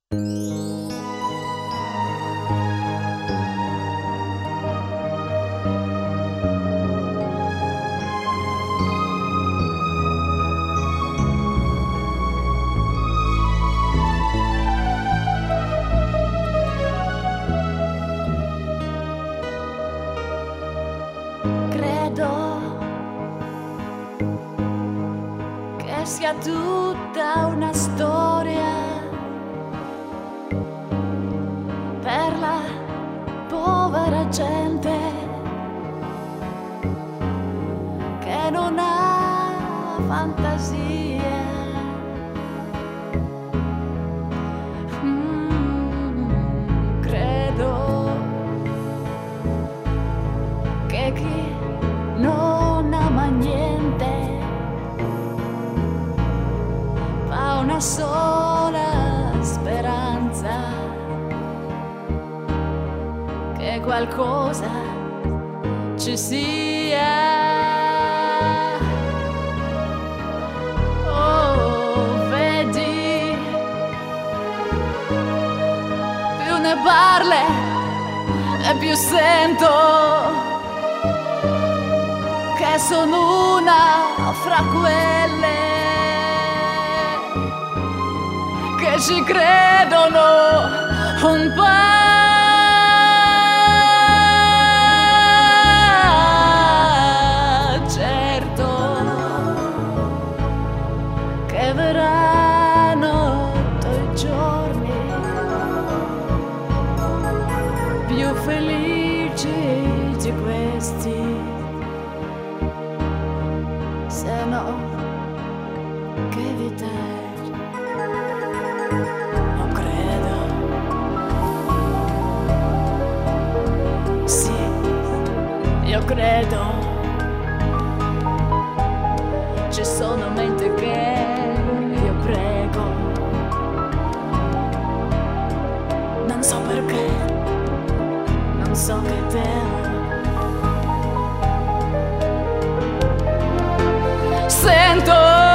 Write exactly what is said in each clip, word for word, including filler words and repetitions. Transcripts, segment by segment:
Che sia tutta una storia per la povera gente che non ha fantasia. Mm, credo che chi non ama niente fa una sola speranza che qualcosa ci sia. Oh, vedi, più ne parli e più sento che sono una fra quelle che ci credono un po'. Certo che verranno i giorni più felici di questi. Se no, che vita è? Non credo. Sì, io credo. Ci sono menti che io prego. Non so perché, non so che devo. Sento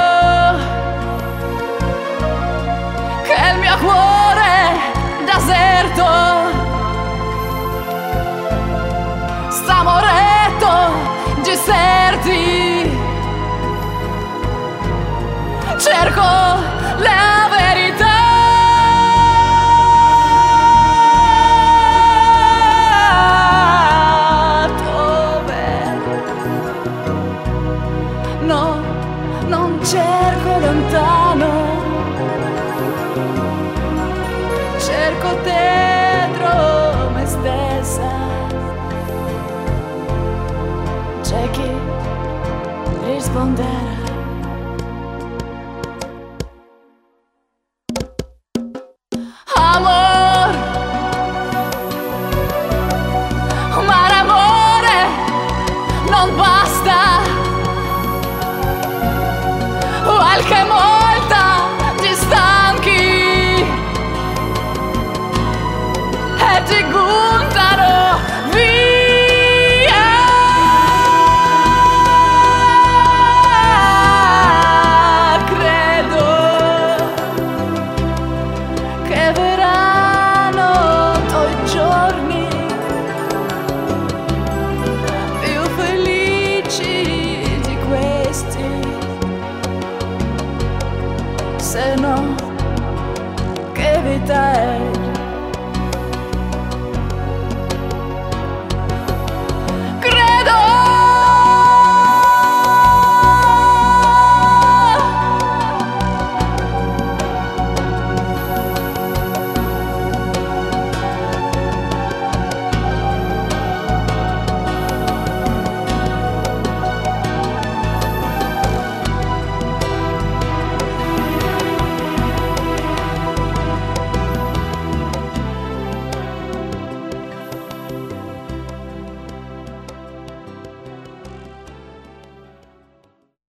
che il mio cuore deserto sta morendo di serti. Cerco la verità. No, non cerco lontano, cerco dentro me stessa. C'è chi risponderà. Amor, ma l'amore non basta. Qualche volta ti stanchi e ti buttano via. Credo che verranno i giorni più felici di questi. Se no, che vita è?